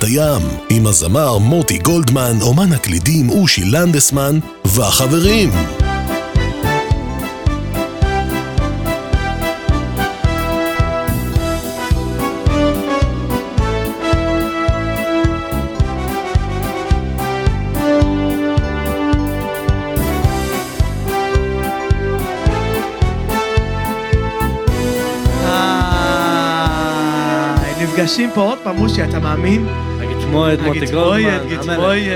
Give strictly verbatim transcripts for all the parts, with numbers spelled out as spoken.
בים, עם הזמר מוטי גולדמן, אומן הקלידים אושי לנדסמן והחברים. נפגשים פה עוד פעם, מושי, אתה מאמין? הגתמויד, מוטי גולדמן, הגתמויד,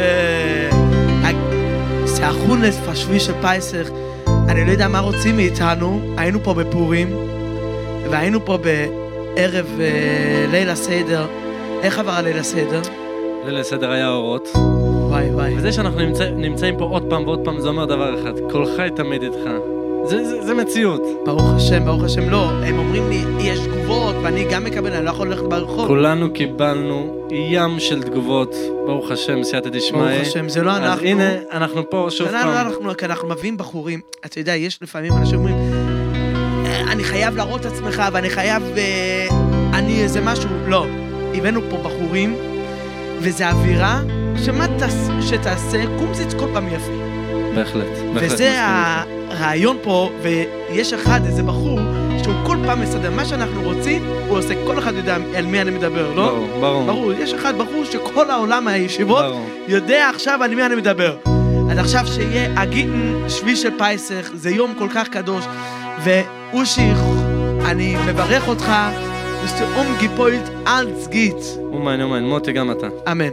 סאחונס פשוי של פייסך, אני לא יודע מה רוצים מאיתנו, היינו פה בפורים, והיינו פה בערב ליל הסדר. איך עבר הליל הסדר? ליל הסדר היה אורות. וואי וואי. וזה שאנחנו נמצא, נמצאים פה עוד פעם ועוד פעם, זה אומר דבר אחד, כל חי תמיד איתך. זה, זה, זה מציאות. ברוך השם, ברוך השם, לא. הם אומרים לי, יש תגובות, ואני גם מקבל, אני לא יכול ללכת ברחוב. כולנו קיבלנו ים של תגובות, ברוך השם, סייעתא דשמיא. ברוך השם, זה לא אנחנו. אז הנה, אנחנו פה שוב פעם. לא, אנחנו, כי אנחנו מביאים בחורים. אתה יודע, יש לפעמים אנשים אומרים, אני חייב להראות את עצמך, ואני חייב, אני איזה משהו. לא. הבאנו פה בחורים, וזה אווירה, שמה שתעשה, קומזיץ כל פעם יפה. בהחלט. וזה הרעיון פה, ויש אחד, איזה בחור, שהוא כל פעם מסדר מה שאנחנו רוצים, הוא עושה, כל אחד יודע על מי אני מדבר, לא? ברור, ברור. ברור, יש אחד בחור שכל העולם הישיבות יודע עכשיו על מי אני מדבר. אז עכשיו שיהיה הגיטן שביעי של פייסך, זה יום כל כך קדוש, ואושי, אני מברך אותך, ושאום גיפוילט אל צגית. אומן, אומן, מוטי גם אתה. אמן.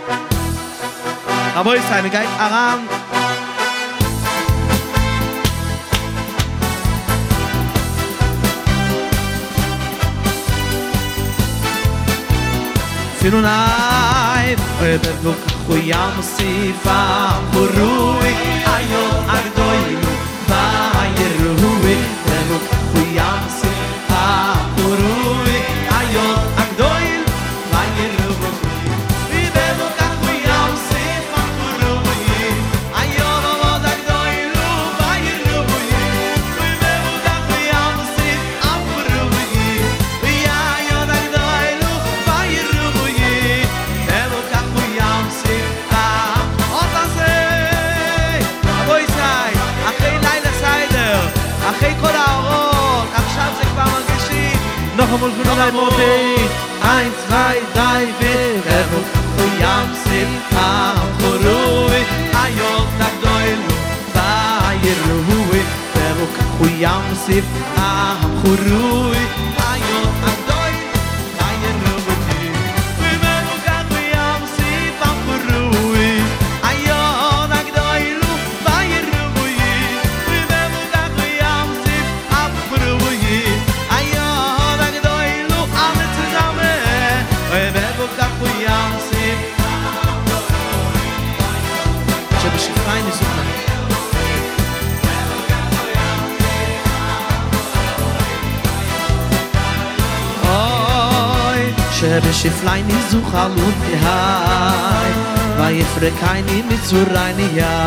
רבו ישראל, מגעי ארם, אפילו נאי, ובדוק חויה מוסיפה, חורוי, היום הגדולנו, והירוי, ובדוק חויה מוסיפה, חורוי, היום הגדולנו, והירוי, ובדוק חויה מוסיפה, חורוי, היום עמוד הגדולנו, והירוי, ובדוק חויה מוסיפה, חורוי, והיום הגדולנו, והירוי, אחרי כל האורות, עכשיו זה כבר מרגישים noch einmal für drei Monate eins, zwei, drei, vier Revuk Huyam Simcha Chorui Ayot Agdoilu Vayirui Revuk Huyam Simcha Chorui Ayot Agdoilu Vayirui Revuk Huyam Simcha Chorui Ayot Agdoilu Vayirui שבשפליים נזוכה אוי שבשפליים נזוכה לותי ויפרקייני מצורייני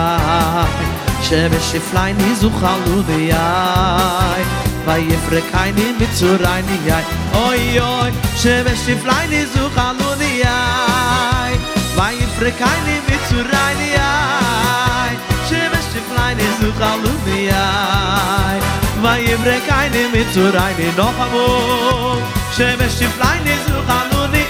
שבשפליים נזוכה לותי ויפרקייני מצורייני אוי אוי שבשפליים נזוכה לותי ויפרקייני מצורייני שבשפלייני זוכלוני ויפרקייני מצורייני noch amor שבשפלייני זוכלוני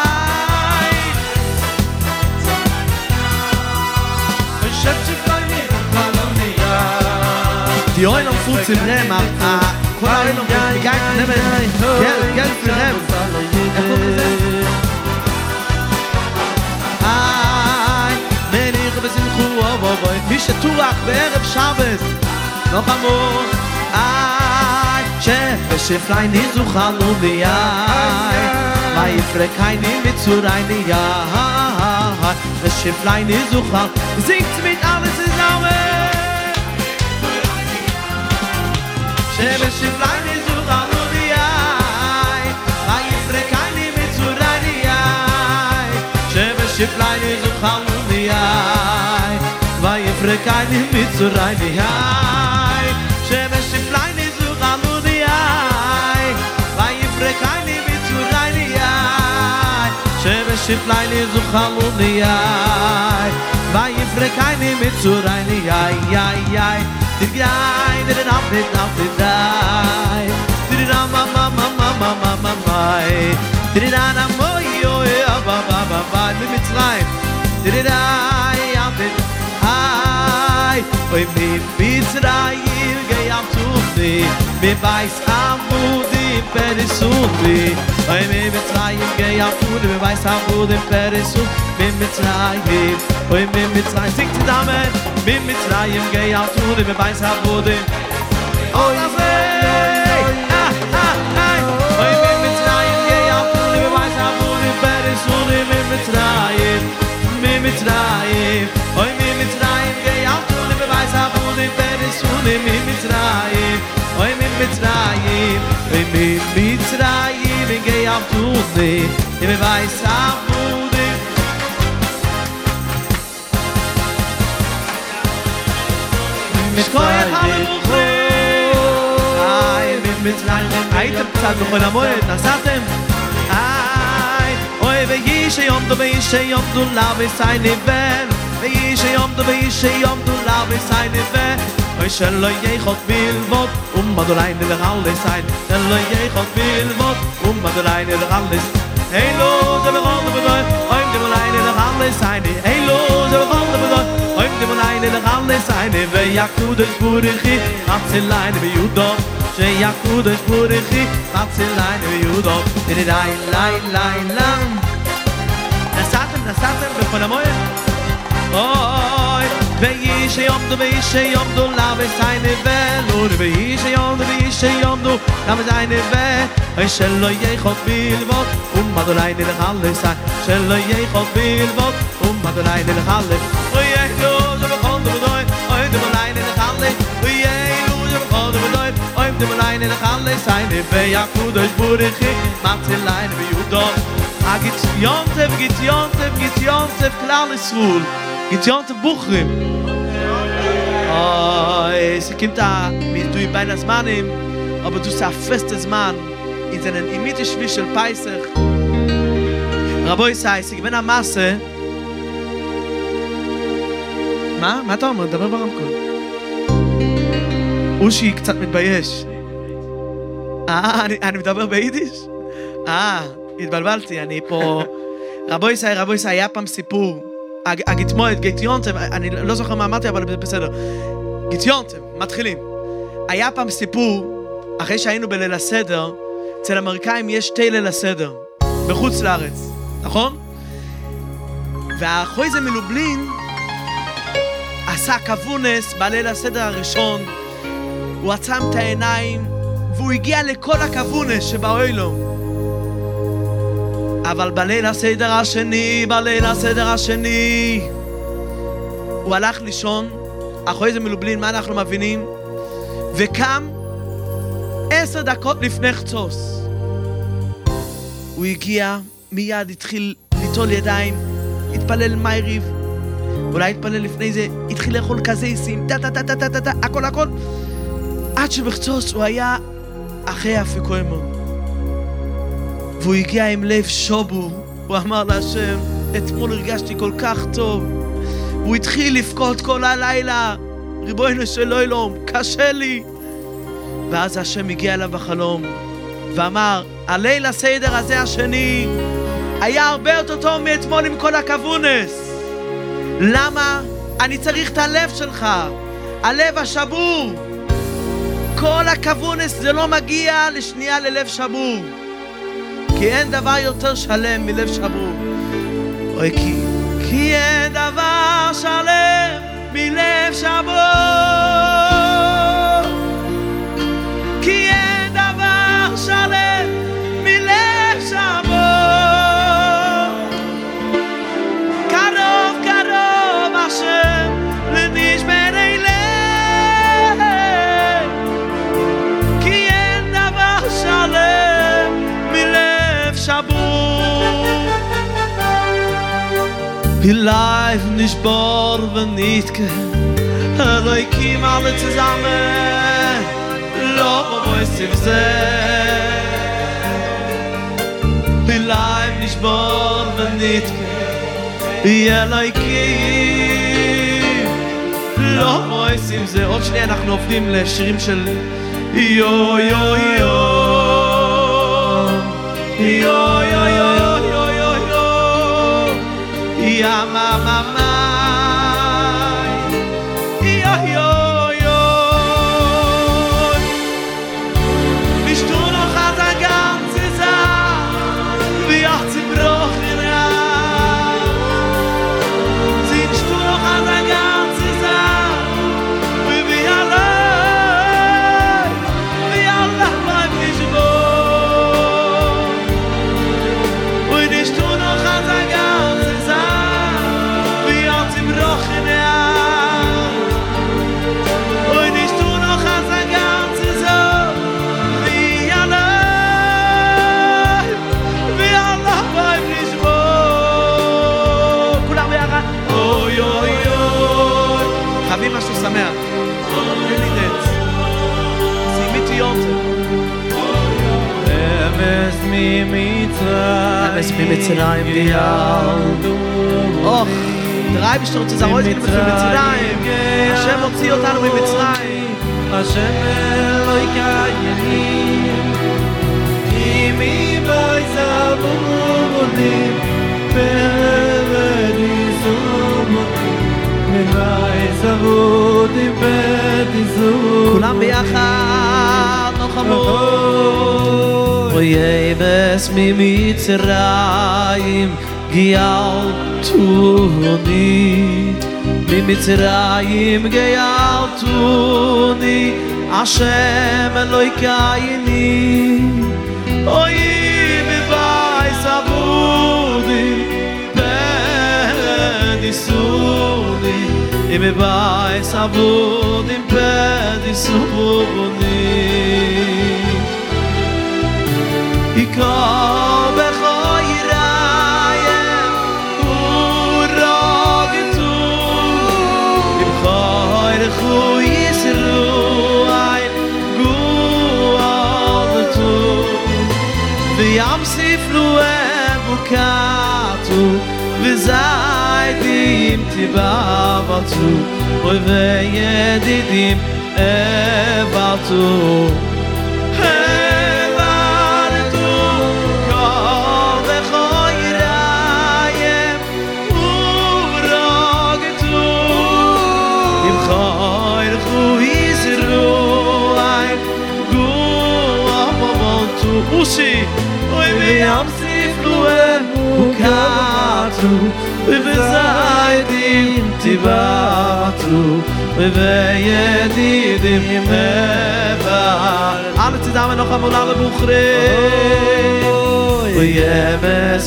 שבשפלייני זוכלוני die Eulen fuß im Rehm כל האוילום גאי נמד גל גל für Rehm מי שטוח בערב שבס noch amor ay שבשפלייני זוכלוני ויפרקייני מצורייני בשפלייני זוכל singt mit alles zusammen שבשפלייני זוכלוני ויפרקייני מצורייני שבשפלייני זוכלוני ויפרקייני מצורייני שבשפלייני זוכלוני ויפרקייני מצורייני schifleine so chaluni ai vai freine mit zu reine ai ai ai dir gai der auf mit auf mit dai dir na mama mama mama mama dir na moi yo ba ba ba ba mit rein dir dai auf mit ai oi mit mit rein gei auf zu me weiß am Boden Peresundi oi me mit rein gei auf zu me weiß am Boden Peresundi me mit rein oi me mit rein singt zusammen me mit rein gei auf zu me weiß am Boden oi ah ah ah oi me mit rein gei auf zu me weiß am Boden Peresundi me mit rein me mit rein oi me mit rein gei auf zu me weiß am Boden Peresundi me mit rein oi me mit rein oi me mit rein gei auf zu me weiß am Boden mit koi hallo ai mit mit rein ai der psal noch na moed nasatem ai oi ve yish yom do ve yish yom do lave seine ben ve yish yom do ve yish yom do lave seine ben oi shlo ye khot bil vot um madolain der alle sein shlo ye khot bil vot um madolain der alle hey lo ze be gon be oi de madolain der alle sein hey lo ze be gon be oi de madolain der alle sein ve yakud es burgi hat ze line be judo ze yakud es burgi hat ze line be judo de dai line line lang da satem da satem be von amoy oi ve yish yom do ve yish yom do lave seine ve lo ve yish yom do ve yish yom do lave seine ve oi shlo ye khot bil vot um madolay de halle sa shlo ye khot bil vot um madolay de halle oi ye lo ze be khot do doy oi de madolay de halle oi ye lo ze be khot do doy oi de madolay de halle seine ve yakud es burgi matzelay be judon agit yontef git yontef git yontef klar is rul git yontef buchrim oi se kimt da mit du bei das manim aber du sa festes man in seinen imitisch wischel peiser raboy sai sig ben a masse מה? מה אתה אומר? דבר ברמקול. אושי קצת מתבייש. אה, אני, אני מדבר ביידיש? אה, התבלבלתי, אני פה... רבו ישי, רבו ישי, היה פעם סיפור. הגיטמועד, גיטיונטב, אני לא זוכר מה אמרתי, אבל בסדר. גיטיונטב, מתחילים. היה פעם סיפור, אחרי שהיינו בליל הסדר, אצל אמריקאים יש שתי ליל הסדר, בחוץ לארץ, נכון? והחויזה מלובלין עשה כבונס בליל הסדר הראשון, הוא עצם את העיניים, והוא הגיע לכל הכבונס שבאוילו. אבל בליל הסדר השני, בליל הסדר השני, הוא הלך לישון, החויזה מלובלין, מה אנחנו מבינים? וקם עשר דקות לפני חצוס. הוא הגיע, מיד התחיל ליטול ידיים, התפלל מייריב, אולי התפלל לפני זה, התחיל לאכול כזיסים, טה טה טה טה טה טה, הכל הכל, עד שבחצוס הוא היה אחרי אפיקוימו. והוא הגיע עם לב שובור, הוא אמר להשם, אתמול הרגשתי כל כך טוב, הוא התחיל לפקוד כל הלילה, ריבונו של עולם, קשה לי. ואז השם הגיע אליו בחלום, ואמר, הליל הסדר הזה השני, היה הרבה יותר טוב מאתמול עם כל הכבונס. למה? אני צריך את הלב שלך, הלב השבור. כל הכבונס זה לא מגיע לשנייה ללב שבור, כי אין דבר יותר שלם מלב שבור. אוי, כי, כי אין דבר שלם מלב שבור, כי אין דבר שלם מלב שבור. קרוב קרוב השם לנשברי לב, כי אין דבר שלם מלב שבור. Life nicht bor wenn nicht ke Eloikim alle zusammen Lo wo ist im See Life nicht bor wenn נתקה ילויקים לא מויסים זה עוד שנייה אנחנו עובדים לשירים של יו יו יו יו יו יו יו יו יו יא מה מה מה יו יו יו bist du noch an der ganze Sache wie auch zerbrochen singst du noch an der ganze Sache wie wir alle wie alle bleibt nicht wohl und bist du noch an der ganze Sache wie auch zerbrochen und bist du noch an der ganze Sache wie alle wie alle bleibt nicht wohl כולם ביחד אוי אוי אוי חייבים משהו שמח תן לי דץ שימי תיונטה אמס ממצרים אמס ממצרים גאלתוני אוח דרei bist du zu sagen heute mit Mitzrayim Hashem הוציא אותנו ממצרים השם אלוהי קיימים אימי בייזבונים פרדיסומונים מבייזבונים פרדיסומונים כולם ביחד נוחמות אויבס ממצרים גאלתוני ממצרים גאלתוני השם אלוהי קייני אוי מבייס עבודי פדיסוני מבייס עבודי פדיסוני יקרא בחייריים ורוגתו עם חיירכו ישרועיים גואלתו וים ספלו בוקעתו וזיידים תיבעבתו אוי וידידים אבתו Ushi, oi v'yam siflu bukatu, v'zaydim tibatu, v'yedidim mevar. Alle zusammen noch einmal alle Buchrim. V'yemes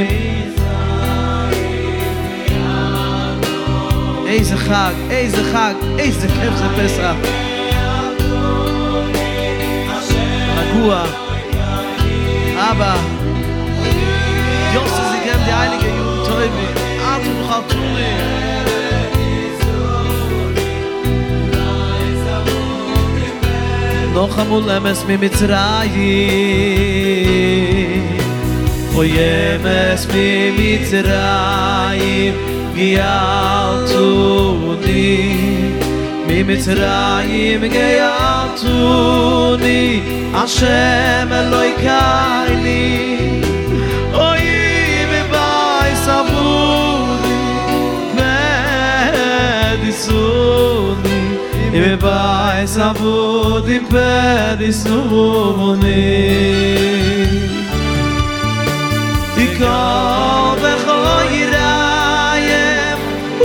mimitzrayim. Eize Chag, eize Chag, eize kef ze Pesach. רגוע. Aber Dios sie geben die heilige Juden Teube Atu Chaturi noch amul emes mimitzrayim Oy emes mimitzrayim Giyaltuni ממצרים גאלתוני השם אלוהי קייני אוי בבייס עבודי פדיסוני בבייס עבודי פדיסוני תיקח בחייריים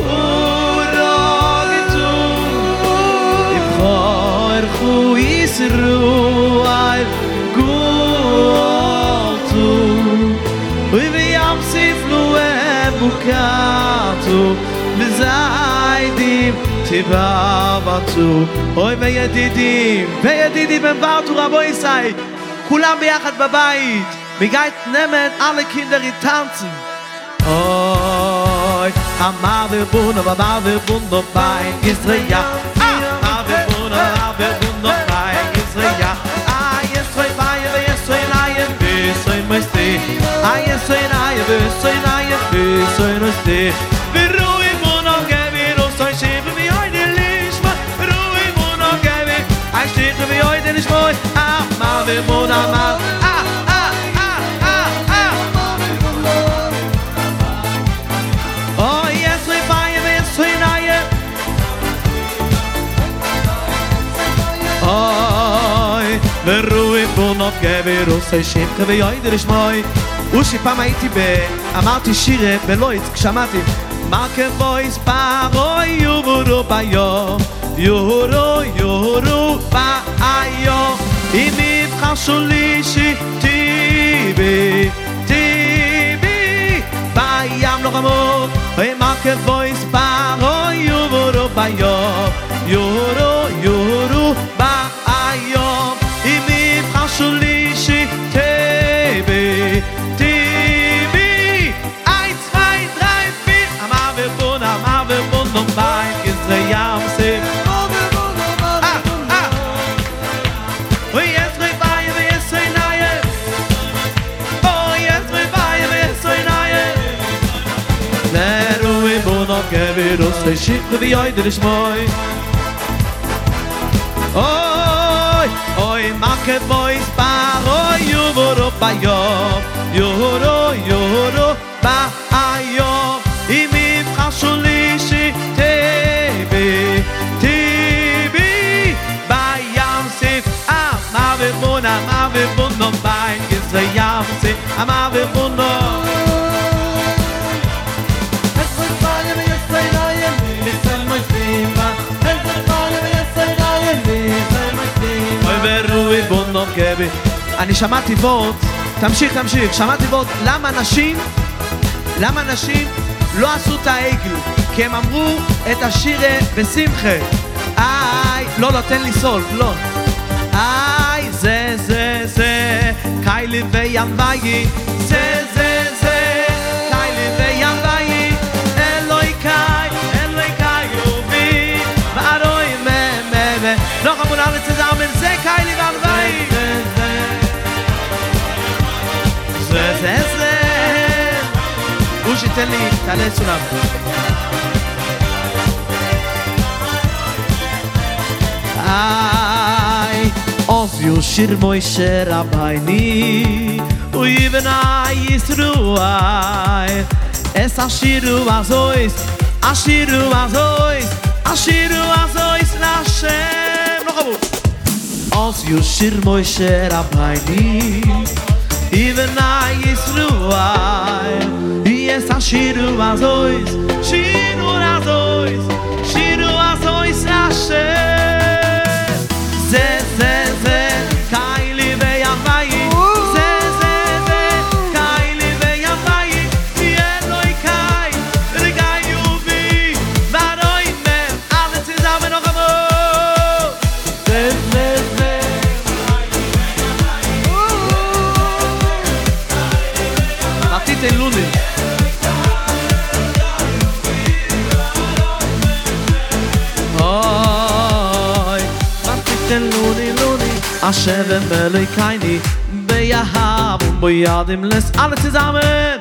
Hu Yisruel Gultu Ui v'yam siflu bukatu V'zaydim tibavatu Oi v'yedidim v'yedidim הם wartu Rabo Yisai כולם ביחד בבית מגית נמת alle Kinder die tanzen Oi Amar v'bun Amar v'bun Bei Yisrael Amar v'bun Amar v'bun Bei Yisrael Ah Yisrael Bei Yisrael Ayem Yisrael Mesti Ah Yisrael Ayem besoy naye besoy no ste Verui mono gevi no soy shib mi heute lishma Verui mono gevi I stich mi heute nicht moi Ah ma ve mona ma Ah ah ah ah ah Oh yes we fire besoy naye Oh Verui mono gevi no soy shib mi heute nicht moi אושי פעם הייתי ב... אמרתי שיר בלויץ כשמעתי מרקה בויס פארו יורו ביום יורו יורו ביום אם מבחר שולישי טיבי טיבי בים לא רמות מרקה בויס פארו יורו ביום יורו יורו ביום אם מבחר שולישי טיבי Bein Israel se Ah ah Oh yes we buy we say nae Oh yes we buy we say nae Leru we bono keviros we ship we oider is moi Oi oi market boys paro you voro payo Yoro yoro ba ayo imi khasholishi Mona mave buno bain Israel se amave buno Es wird fallen wir sei nein wir sind mein Thema Es wird fallen wir sei nein wir sind mein Thema Oi berui buno gebe אני שמעתי וורט תמשיך תמשיך שמעתי וורט למה נשים למה נשים לא עשו את העגל כי הם אמרו את השיר בשמחה איי לא לא תן לי סול לא איי זה זה זה קיילי וינבאי זה זה זה קיילי וינבאי אלוהי קאי אלוהי קאי יובי וארוי ממבה לא חמון ארץ זמן זה קיילי וינבאי זה זה זה אושי תן לי תעלה סולם איי Als Yoshir Moshe Rabbeini U Yibenai Yisruai Es Ashiru Azois Ashiru Azois Ashiru Azois Lashem Noch einmal Als Yoshir Moshe Rabbeini Yibenai Yisruai Es Ashiru Azois Shiru Azois Shiru Azois Lashem זה זה זה קיילי וימאי זה זה זה קיילי וימאי אלוהי קאי רגע יובי וארוי מם ארץ זמן noch amor זה זה זה מתיתן לוני Luni Luni Hashem Elokeini Beyahav und Boyadim les alle zusammen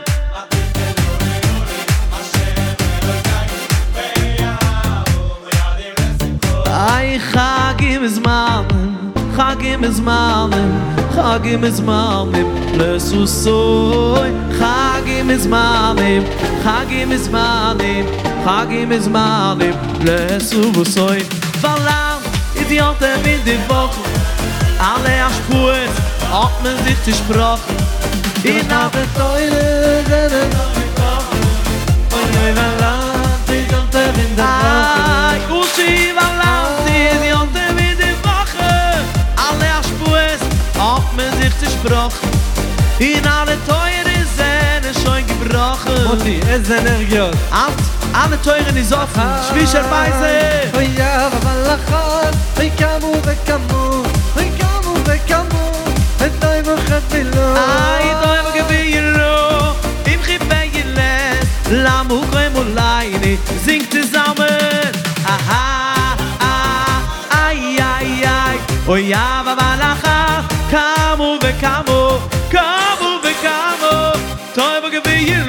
Ay Chagim Zmanim Chagim Zmanim Chagim Zmanim Lesusoy Chagim Zmanim Chagim Zmanim Chagim Zmanim Lesusoy Valam Idioten in die Woche Alle Aschpues hat man sich gesprochen In der Teure Rede Und in der Land Idioten in der Woche Ay, Ushi, Valant Idioten in die Woche Alle Aschpues hat man sich gesprochen In der Teure Sehne schon gebrochen Moti, es ist Energiot alle Teuren ist offen, Schwischer Beise Oy ja, Valachon Oy kamu vekamu Oy kamu vekamu Et doi mochat bilo Ay, doi mochat bilo Im Chipeyeles Lamu koem ulayni Singt zusammen Aha, ah, ay, ay, ay Oy ja, Valachon Kamu vekamu Kamu vekamu Doi mochat bilo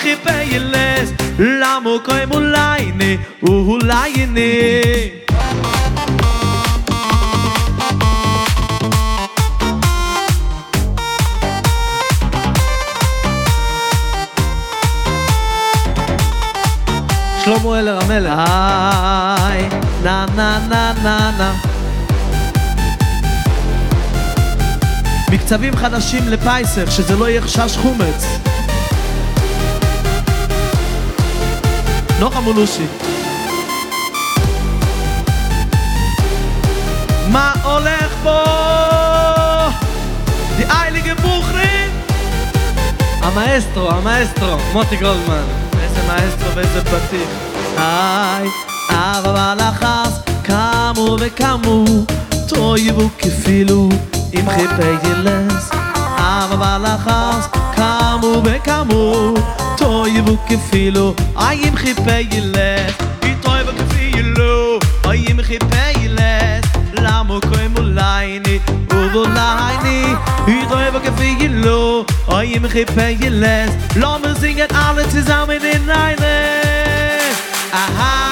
חיפילס למו קוים אולי ני אולי ני שלמה אלר המלך. איי נה נה נה נה נה מקצבים חדשים לפייסך, שזה לא יהיה חשש חומץ. נוחם ולושי. מה הולך פה? די אייליגה בוכרים? המאסטרו, המאסטרו, מוטי גולדמן. איזה מאסטרו ואיזה פתיח. איי, אהבה לחס, קמו וקמו, תויבו כפילו. עם חיפי ילס אהבה לחס קמו וקמו תויבו כפילו אי עם חיפי ילס היא תויבו כפילו אי עם חיפי ילס למו קוים אולי ני ואולי ני היא תויבו כפילו אי עם חיפי ילס לא מזינגת alle zusammen in eine aha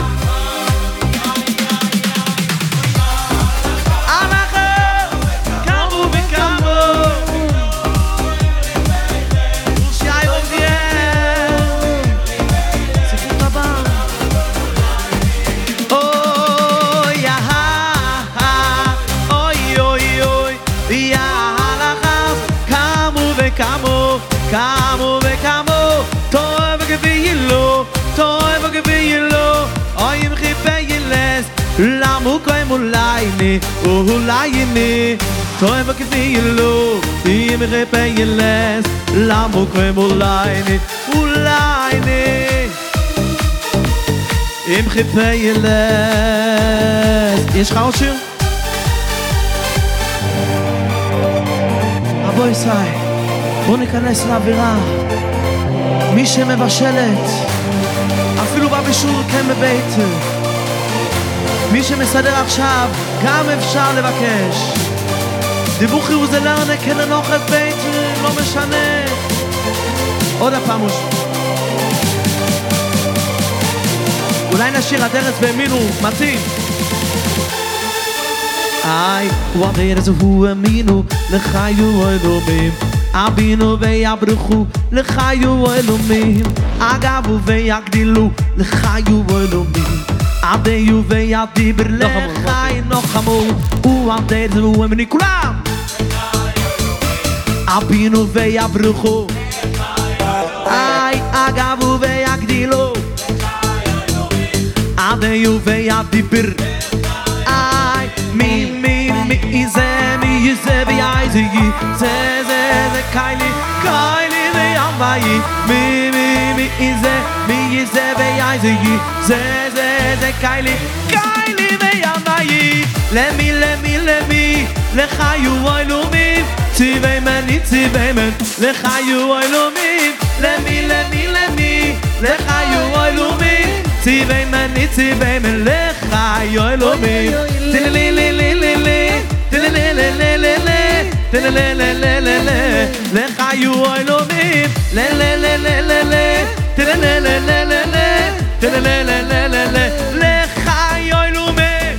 Kamo ve kamo, toy ve gevilo, toy ve gevilo, oyim khipeyeles, lamu koim ulayni, ulayni, toy ve gevilo, oyim khipeyeles, lamu koim ulayni, ulayni, im khipeyeles. יש לך עוד שיר? אבוי סי בוא ניכנס לאווירה מי שמבשלת אפילו בבישול כן בבית מי שמסדר עכשיו גם אפשר לבקש דיווחי וזלרנה כן לנוחת בית לא משנה עוד הפעם אולי נשאיר הדרס באמינו מתאים איי וואדרס הוא אמינו לחיו אלומים אבינו ויברחו לחיו אלומים אגבו ויגדילו לחיו אלומים עדיו וידיבר לחי נוחמו ועדרס הוא אמינו כולם אבינו ויברחו איי אגבו ויגדילו עדיו וידיבר איי מי מי מי זה מי זה ויאי זה זה זה זה קיילי קיילי ויאמי מי מי מי זה מי זה ויאי זה זה זה זה קיילי קיילי ויאמי למי למי למי לחיו אלומים ציווי מני ציווי מן לחיו אלומים למי למי למי לחיו אלומים ציווי מני ציווי מן לחיו אלומים תלילי לי לי לי לי תלילי לי לי לי לי תלילי לי לי לי לי לחיו אלומים לי לי לי לי לי לי תלילי לי לי לי לי תלילי לי לי לי לי לחיו אלומים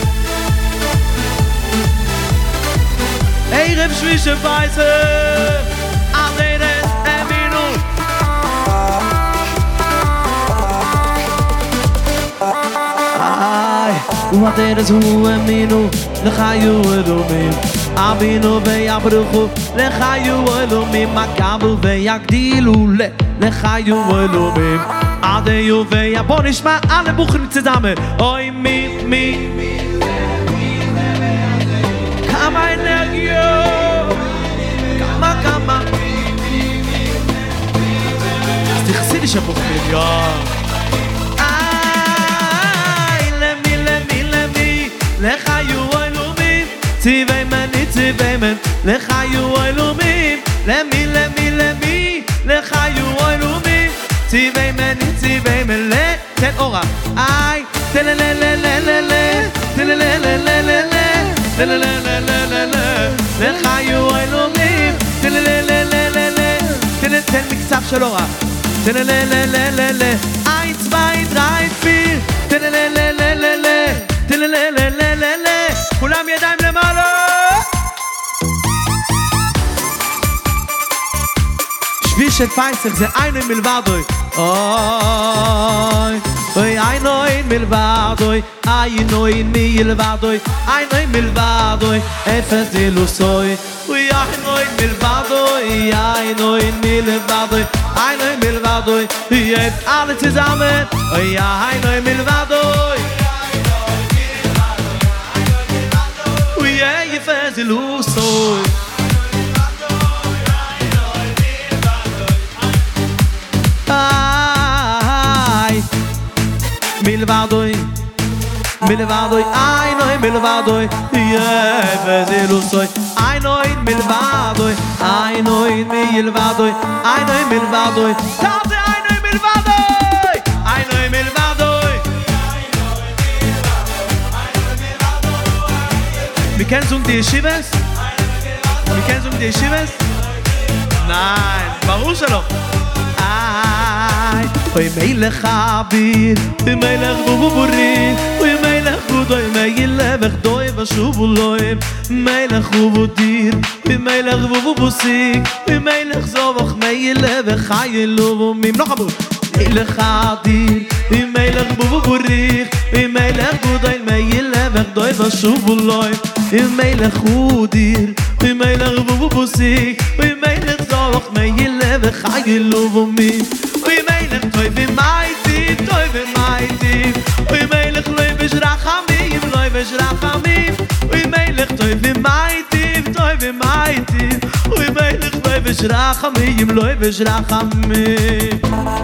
ערב שביעי פייסר אדרס אמינו איי ואדרס הוא אמינו לחיו אלומים אבינו ויברחו לחיו אלומים מקבו ויגדילו לחיו אלומים עדיו ויה בוא נשמע alle buchen zusammen oi mi mi kama energio kama kama תכסי לי שבוחרים יא איי למי למי למי לחיו אלומים ציווי מני ציווי מן לחיו אלומים למי למי למי לחיו אלומים ציווי מני ציווי מן תן אורה איי תלללללללה תלללללללה תלללללללה לחיו אלומים תלללללללה תן מקצב של אורה טלללללללה, eins, zwei, drei, vier, טלללללללה, טלללללללה, כולם ידיים למעלה. שביל של פייסך זה איינוי מלבדוי. אוי, אוי, איינוי מלבדוי, איינוי מלבדוי, איינוי מלבדוי, אפס אילוסוי. אוי, איינוי מלבדוי, איינוי מלבדוי, איינוי מלבדוי, jetzt alle zusammen. אוי, איינוי מלבדוי, אוי, אפס אילוסוי. Ai, milvadoi, milvadoi, ai noi milvadoi, yeah, vezelosoi, ai noi milvadoi, ai noi milvadoi, ai noi milvadoi, tate ai noi milvadoi, ai noi milvadoi. Wir kennen zum die Yeshivas? Wir kennen zum die Yeshivas? Nein, warum schon? Oy melech abir, oy melech buburir, oy melech budoy melech doy vashubuloy, melech bubudir, oy melech bubusik, oy melech zovach melech khaylo mim noch abur. Melech abir, oy melech buburir, oy melech budoy melech doy vashubuloy, oy melech budir, oy melech bubusik, oy melech zovach melech khaylo mim. Oy melech toy be mighty, toy be mighty. Oy melech loy beshrachamim, loy beshrachamim. Oy melech toy be mighty, toy be mighty. Oy melech loy beshrachamim, loy beshrachamim.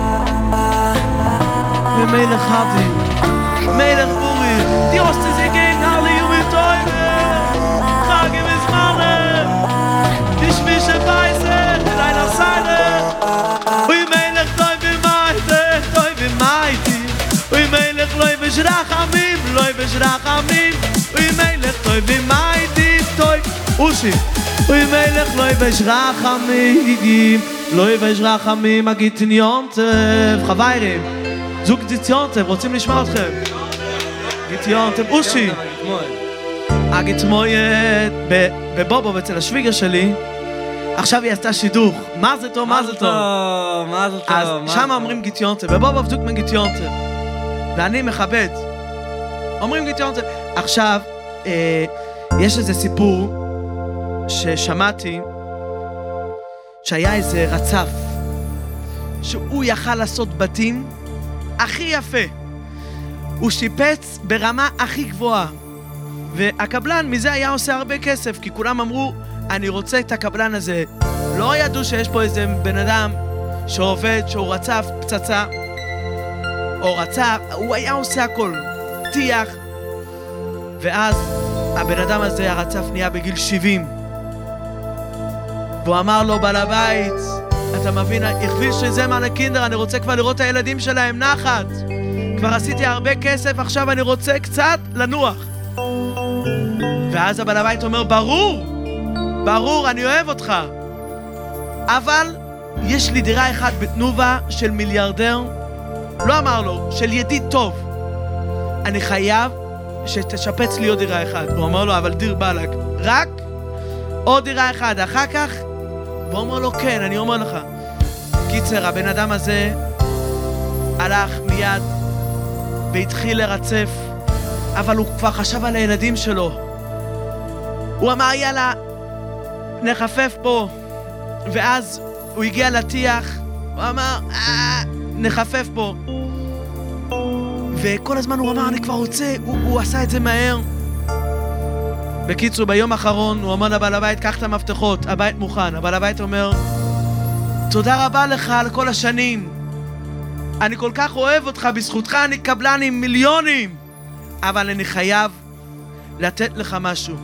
Oy melech hati, melech puri. Die Oste ze gehen alle Jungen teure. Frage bis Manne. Die Schmische Weiße, deiner Seite. Oy melech toy be mighty, toy be mighty. Oy melech loy beshrachamim, loy beshrachamim. Oy melech toy be mighty, toy Ushi. Oy melech loy beshrachamim, loy beshrachamim. Agit niontev, חברים. זוג דיציונטב, רוצים לשמוע אתכם. גיטיונטב, אושי. אגית מויית בבובוב אצל השוויגר שלי. עכשיו היא עשתה שידוך. מה זה טוב, מה זה טוב? מה זה טוב? אז שם אומרים גיטיונטב, בבובוב זוג מגיטיונטב. ואני מכבד. אומרים גיטיונטב. עכשיו, יש איזה סיפור ששמעתי שהיה איזה רצף שהוא יכל לעשות בתים הכי יפה. הוא שיפץ ברמה הכי גבוהה. והקבלן מזה היה עושה הרבה כסף, כי כולם אמרו, אני רוצה את הקבלן הזה. לא ידעו שיש פה איזה בן אדם שעובד, שהוא רצף פצצה, או רצף, הוא היה עושה הכל, טיח. ואז הבן אדם הזה, הרצף, נהיה בגיל שבעים. והוא אמר לו, בעל הבית, אתה מבין, הכביל שזה מה לקינדר, אני רוצה כבר לראות את הילדים שלהם נחת. כבר עשיתי הרבה כסף, עכשיו אני רוצה קצת לנוח. ואז הבעל הבית אומר, ברור, ברור, אני אוהב אותך. אבל יש לי דירה אחת בתנובה של מיליארדר, לא אמר לו, של ידיד טוב. אני חייב שתשפץ לי עוד דירה אחת. הוא אמר לו, אבל דיר בלק, רק עוד דירה אחת, אחר כך? והוא אומר לו, כן, אני אומר לך. קיצר, הבן אדם הזה הלך מיד והתחיל לרצף, אבל הוא כבר חשב על הילדים שלו. הוא אמר, יאללה, נחפף פה. ואז הוא הגיע לטיח, הוא אמר, אה, נחפף פה. וכל הזמן הוא אמר, אני כבר רוצה, הוא, הוא עשה את זה מהר. בקיצור, ביום האחרון הוא אמר לבעל הבית, קח את המפתחות, הבית מוכן. הבעל הבית אומר, תודה רבה לך על כל השנים. אני כל כך אוהב אותך, בזכותך אני קבלן עם מיליונים. אבל אני חייב לתת לך משהו.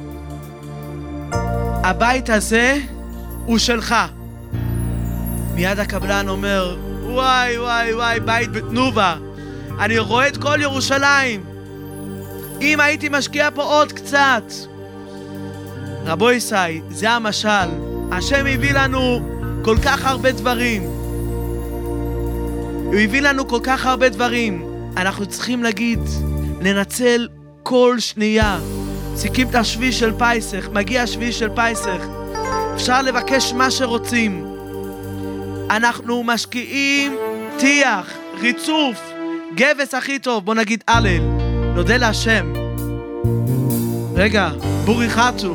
הבית הזה הוא שלך. מיד הקבלן אומר, וואי וואי וואי, בית בתנובה. אני רואה את כל ירושלים. אם הייתי משקיע פה עוד קצת. רבו ישי, זה המשל. השם הביא לנו כל כך הרבה דברים. הוא הביא לנו כל כך הרבה דברים. אנחנו צריכים להגיד, לנצל כל שנייה. סיכים את השביעי של פייסח, מגיע השביעי של פייסח. אפשר לבקש מה שרוצים. אנחנו משקיעים תיח, ריצוף, גבס הכי טוב. בוא נגיד הלל, נודה להשם. רגע, בורי חתו.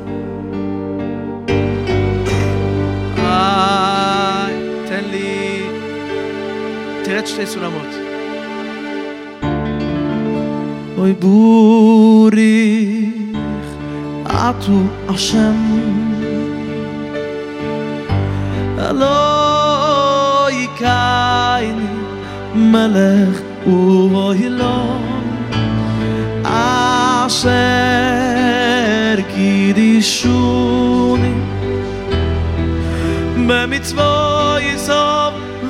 איי, תן לי... תראה את שתי סולמות. אוי בורי חתו השם אלוהי קייני מלך ובוהילון אשר קידישוני במצוו יסוב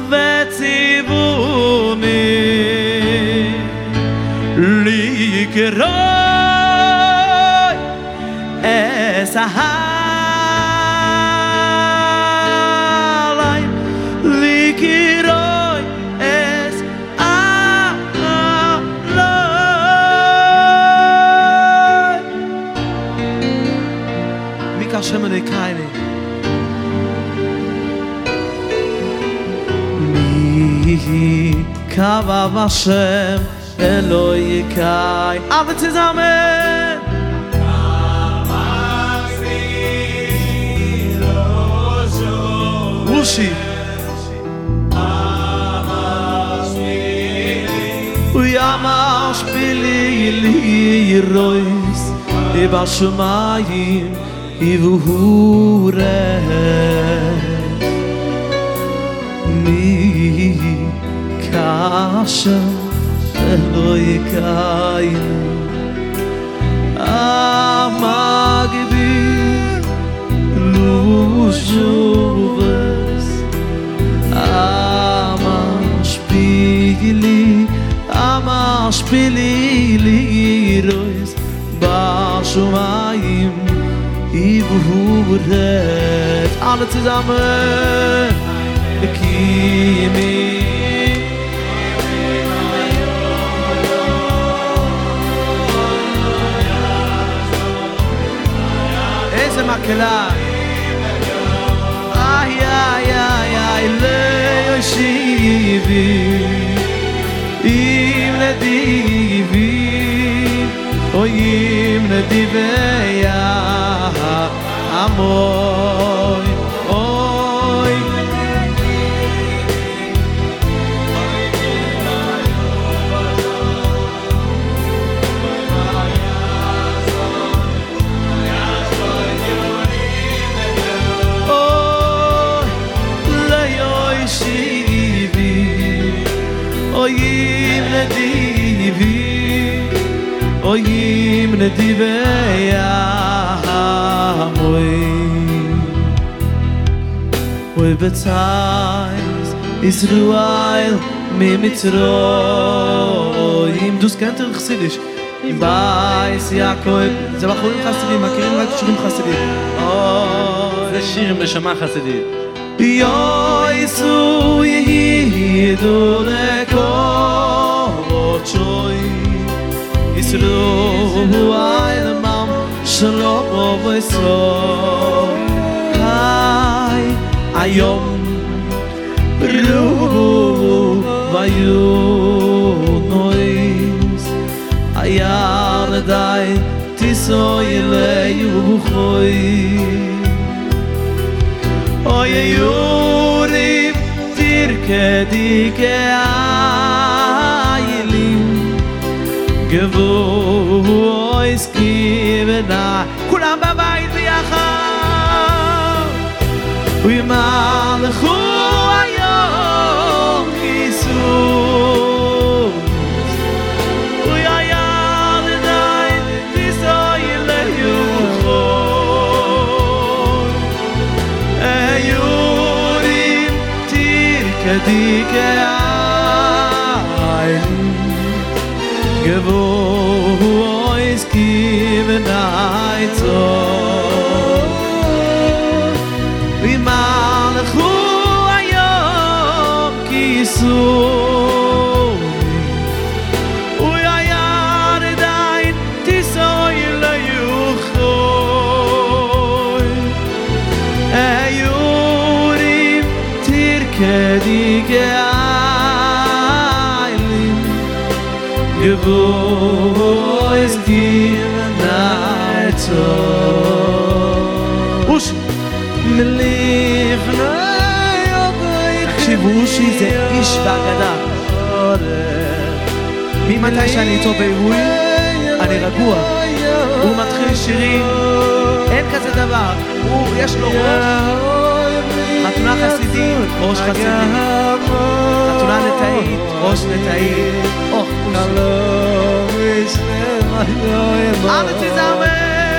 וציווני לקרוא אס העליים לקרוא אס העליים מי כשם אלוהיני מי קבע בשם Eloi kai alle zusammen Ushi Uyamash bili li rois Iba shumayim ivuhure Mi kashem Eloi kainu Amagbi Luzuvas Amashpili Amashpili Lirois Bashumayim Ibuhuret Alle zusammen Bekimi איזה מקלה איי איי איי איי ליושיבי אם נדיבי או אם נדיבי המוי אוי Oyim nedivi Oyim nedivi Amoim Oy betzais Israel mi Mitzroyim Dus kennt ihr Chassidisch Im Beis Yaakov זה בחורים חסידים, מכירים רק שירים חסידים זה שיר עם נשמה חסידית יויסו יהידו לקודשוי יסרו אלמם שלום ובסור היי היום ראו ויונויס היער די תיסוי ליוחוי Oy yurim tirkedi ke aylim gevoy skivena kulam babayt biachad uy malchu ayom kisus uy ayal dai tisoy leyucho Kedike ein Gewois given aitzo Vi malchu ayom kisu geaylim Gebois dir naito Ush תקשיבו, אושי זה איש בהגדה ממתי שאני איתו באירוי אני רגוע הוא מתחיל שירים אין כזה דבר הוא יש לו ראש חתונה חסידית ראש חסידית חתונה נטעית ראש נטעית אוח אושי אל תזמר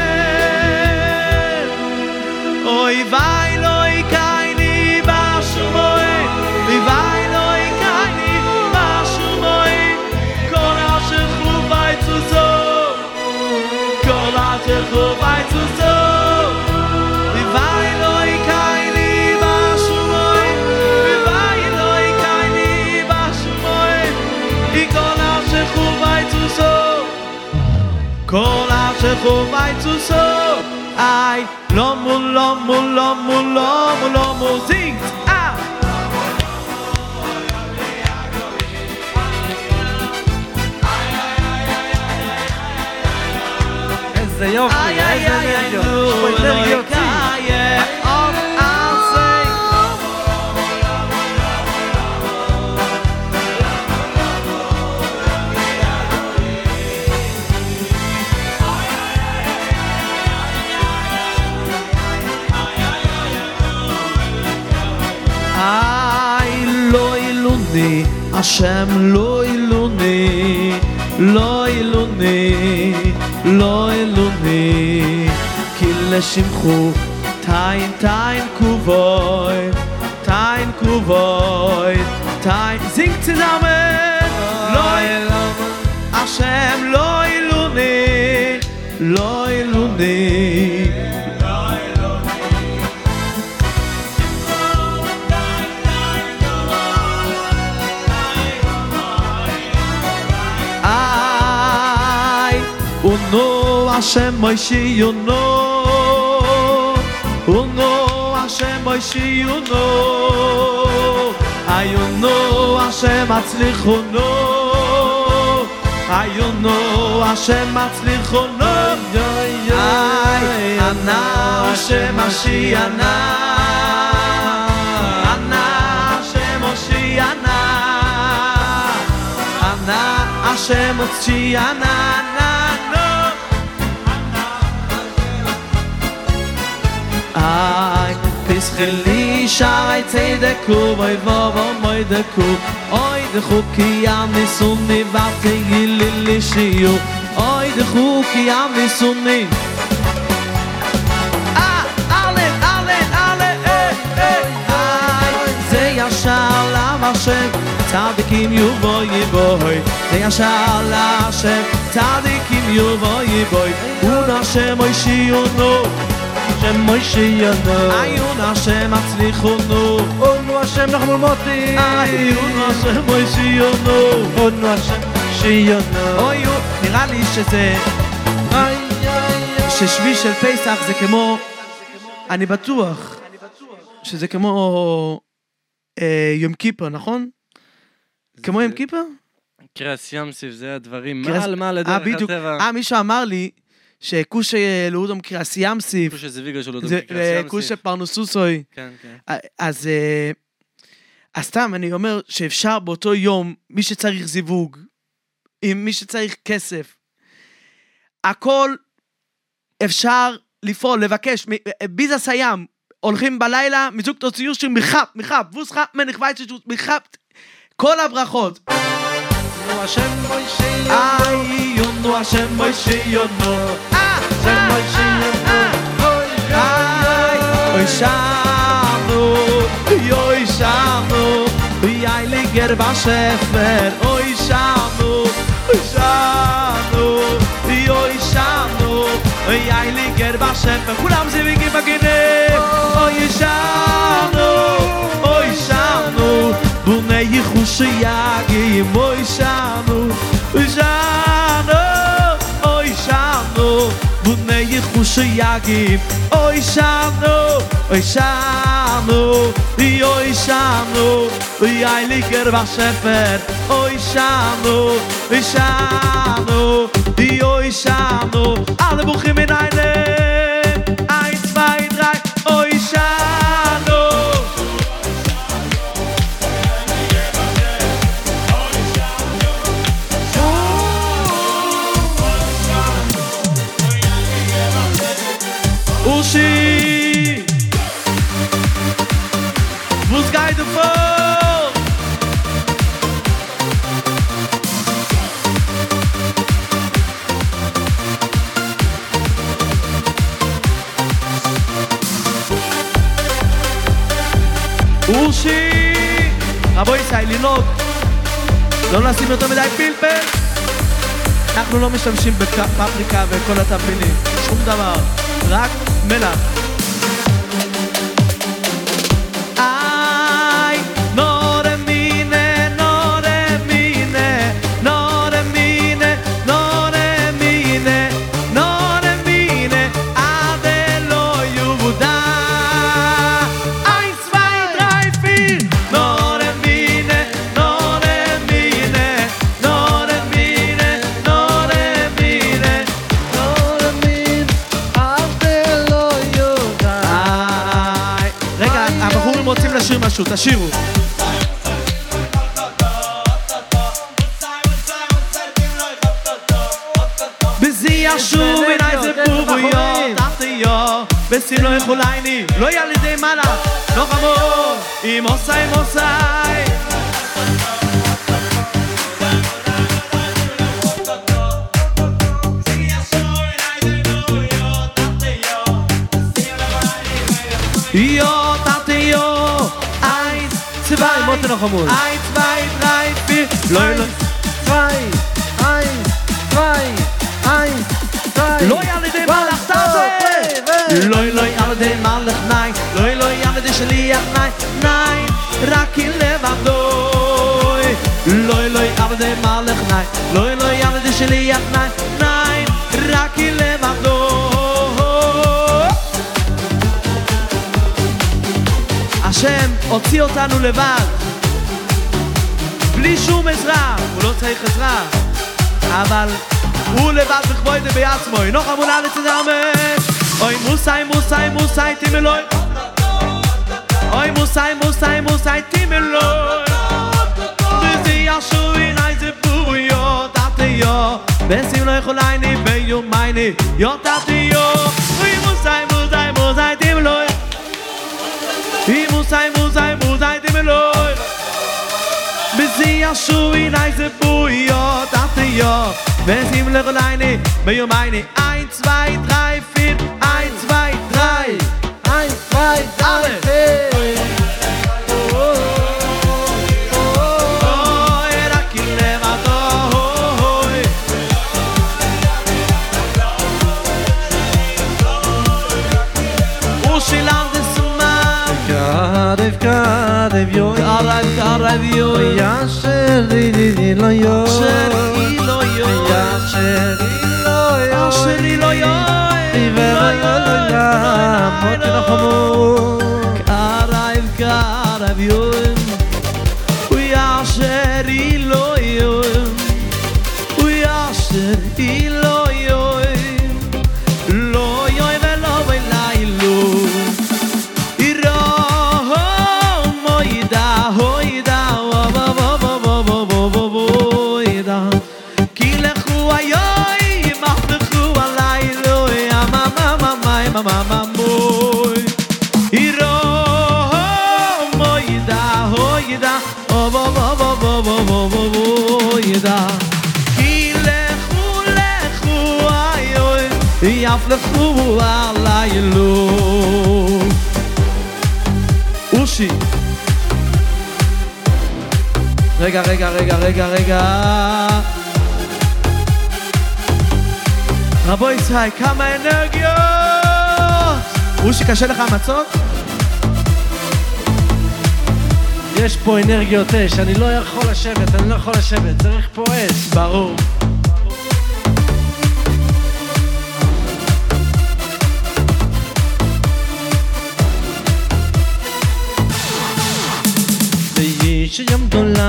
אוי ואי לא יקייני בשומוי אוי ואי לא יקייני בשומוי כל אשר חובי צוזו כל אשר חובי צוזו אוי ואי לא יקייני בשומוי אוי ואי לא יקייני בשומוי כל אשר חובי צוזו כל אשר חובי צוזו Ai, lomu, lomu, lomu, lomu, lomu, singt, ah! איזה יופי, איזה אנרגיות, יש פה אנרגיות צי. Hashem lo iluni, lo iluni, lo iluni Ki leshimchu tain tain kuvoy Tain kuvoy Tain Singt zusammen Lo iluni Hashem lo iluni, lo iluni Uno Hashem Moishi Uno Uno Hashem Moishi Uno Ay Uno Hashem Atzlich Uno Ay Uno Hashem Atzlich Uno Ay Ana Hashem Moishi Ana Ana Hashem Moishi Ana Ana Hashem Moishi Ana Ay, piskhli shay tzedeku, boy vovo moy deku, oy de khuki am sunni vate gilli shiu, oy de khuki am sunni. Ah, ale, ale, ale, eh, eh, ay, ze yashar la mashem, tzadikim yuvoy boy, ze yashar la mashem, tzadikim yuvoy boy, un Hashem oy shiuno. Hashem Moishi Yono Ayun Hashem Atzlichonu Onu Hashem Nachmul Moti Ayun Hashem Moishi Yono Onu Hashem Moishi Yono אוי, נראה לי שזה ששבי של פסח זה כמו אני בטוח שזה כמו יום כיפר, נכון? כמו יום כיפר? קריאס ים סוף, זה הדברים מעל מעל לדרך הטבע. אה, מישהו אמר לי שקושה לאודום קריאס ים סוף, קושה זה ויגה של אודום קריאס ים סוף, קושה פרנוסוסוי. כן, כן. אז אז סתם אני אומר שאפשר באותו יום, מי שצריך זיווג, עם מי שצריך כסף, הכל אפשר לפעול, לבקש, ביזה סיים, הולכים בלילה, מזוג תוציאו של מחפ, מחפ, ווס חפ, מנחווית ששוס, מחפ, כל הברכות. נו השם מוישי איי, יונו השם מוישי יונו, השם מוישי יונו, איי, אוי שנו, יוי שנו, יאי ליגר בשפר, אוי שנו, אוי שנו, יוי שנו, יאי ליגר בשפר, כולם זיוויגים בגנב, אוי שנו, אוי שנו, בוני יחוש יגים, אוי שנו, אוי שנו, אוי שנו, und ne ich muss ja gib oi shano oi shano oi shano oi eiliger was shefer oi shano oi shano oi shano alle buchim in eine eins zwei drei oi shano Ushi Wo's geht vor Ushi רבוי ישראל לנהוג לא לשים יותר מדי פלפל אנחנו לא משתמשים בפפריקה וכל התבלינים שום דבר רק מלח איי נורה מינה נורה מינה נורה מינה נורה מינה נורה מינה עד לא יובודה eins zwei drei vier נורה מינה נורה מינה נורה מינה נורה מינה נורה מינה עד לא יובדה רגע, הבחורים רוצים לשיר משהו, תשירו בזי ישו עיניי זה פובויות תחתיות בשים לא יכולייני לא ילדי מלאך לא חמור עם עושי עם עושי Yo, tate yo, eins, zwei, Motte noch einmal. Eins, zwei, drei, vier, loi, loi. Zwei, eins, zwei, eins, zwei. Loi, alle dem Malach, tate. Loi, loi, alle dem Malach, nein. Loi, loi, alle dem Shaliach, nein. Nein, רק in לבדוי. Loi, loi, alle dem Malach, nein. Loi, loi, alle dem Shaliach, nein. Nein, רק in לבדוי. השם הוציא אותנו לבד בלי שום עזרה הוא לא צריך עזרה אבל הוא לבד בכבוד בעצמו נוח אמונה לצדרמש אוי מוסאי מוסאי מוסאי תימלוי אוי מוסאי מוסאי מוסאי תימלוי וזה ישו עיניי זה בויות עתיו בשים לא יכולייני ביומייני יותתיו אוי מוסאי מוסאי מוסאי תימלוי I musai musai musai dimmeloi Bezi yashu inai ze buyot Ateyo Vezim lecholayni Beyomayni eins, zwei, drei, vier eins, zwei, drei eins, zwei, drei, vier Oh, רק in levadoi Ushilam Karev, karev, yoy Karev, karev, yoy Yasheri, li, lo, yoy Yasheri, lo, yoy Yasheri, lo, yoy Yasheri, lo, yoy Ivero, yoy, Moti, no, chomo Karev, karev, yoy Yasheri, lo, yoy Yasheri, lo, yoy Lo, yoy, velo, velai, lo Mama moy iro moida hoida oh bo bo bo bo bo bo bo boida kile khule khuayoy yaflekhu alaylo ushi רגע רגע רגע רגע רגע רבו ישראל כמה אנרגיות אושי, קשה לך המצות? יש פה אנרגיות אש, אני לא יכול לשבת, אני לא יכול לשבת, צריך פה אש. ברור.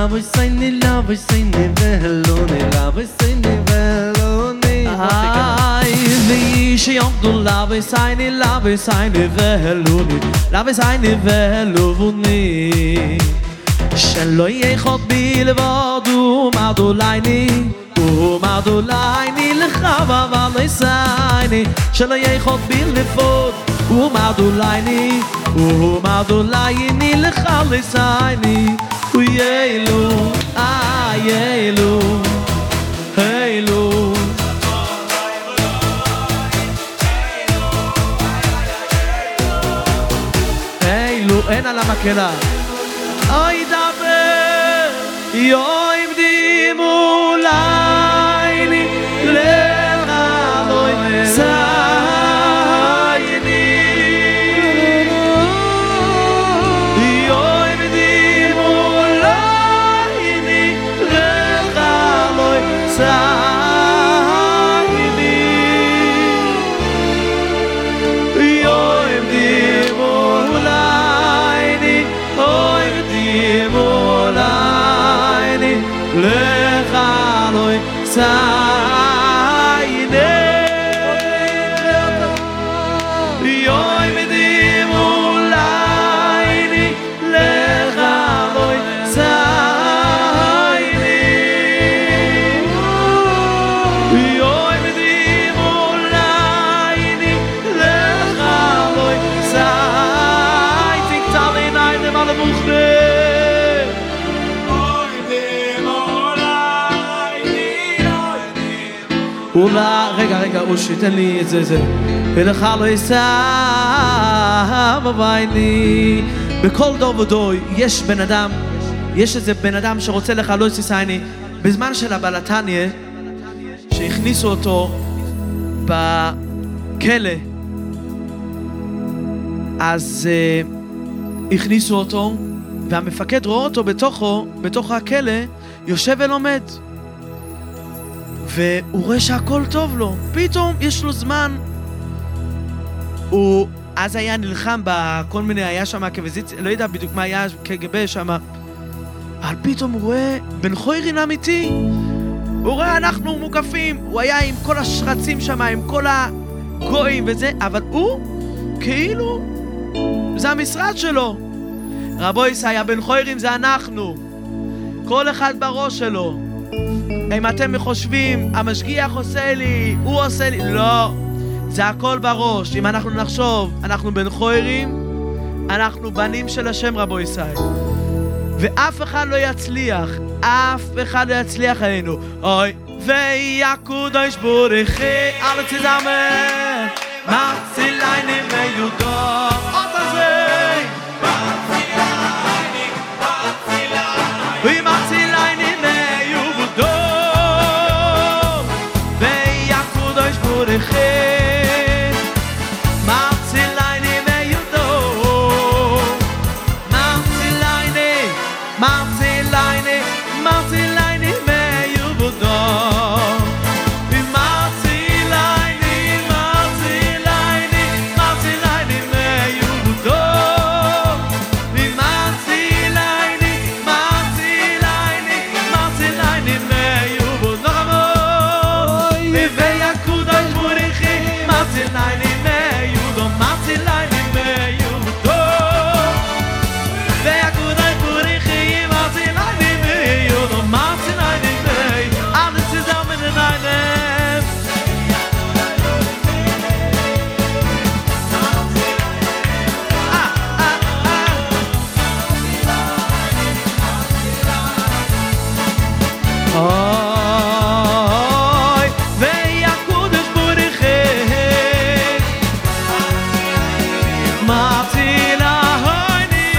love say ni love say ni veloni love say ni veloni ay vi shiyom du love say ni love say ni veloni love say ni veloni שלא יחוד בי לבד ומדולייני ומדולייני לחבב עליסייני שלא יחוד בי לבד ומדולייני ומדולייני לחליסייני ויילו איילו הילו הילו אין על המקהלה אוי דבר יום דימו לילי לך לא יצייני יום דימו לילי לך לא יצייני יום דימו לילי אוי מולייני לך לא יצייני יוי מדי מולייני לך לא יצייני יוי מדי מולייני לך לא יצייני תקצר עיניים למעלה מוכנה אולה, רגע, רגע, אושי, תן לי את זה, זה. ולך לא יישא בבייני. בכל דור ודור יש בן אדם, יש איזה בן אדם שרוצה לך לא יישאני. בזמן של הבלתניה, שהכניסו אותו בכלא, אז uh, הכניסו אותו, והמפקד רואה אותו בתוכו, בתוך הכלא, יושב ולומד. והוא רואה שהכל טוב לו, פתאום יש לו זמן. הוא אז היה נלחם בכל מיני, היה שם קוויזיציה, לא יודע בדיוק מה היה, קג"ב שם. אבל פתאום הוא רואה בן חוירין אמיתי. הוא רואה אנחנו מוקפים, הוא היה עם כל השרצים שם, עם כל הגויים וזה, אבל הוא כאילו, זה המשרד שלו. רבו ישראל, בן חוירין זה אנחנו. כל אחד בראש שלו. אם אתם חושבים, המשגיח עושה לי, הוא עושה לי, לא, זה הכל בראש. אם אנחנו נחשוב, אנחנו בן חוירים, אנחנו בנים של השם רבו ישראל. ואף אחד לא יצליח, אף אחד לא יצליח עלינו. אוי, ויקודש בורכי, אל תזמר, מצילייני מיודו, עוד הזה. מצילייני, מצילייני, ומצילייני מיודו, ויקודש בורכי, מצילייני מיודו, מצילייני, מצילייני, מצילייני מיודו, ומצילייני, מצילייני, מצילייני מיודו, ומצילייני, מצילייני, מצילייני מיודו, ויקודש בורכי, מצילייני מיודו, מצילייני מיודו, ויקודש בורכי, מצילייני מיודו, מצילייני מיודו, alle zusammen in einem. Ah, ah, ah. Oy, v'yakudesh b'orechi, matzilayni.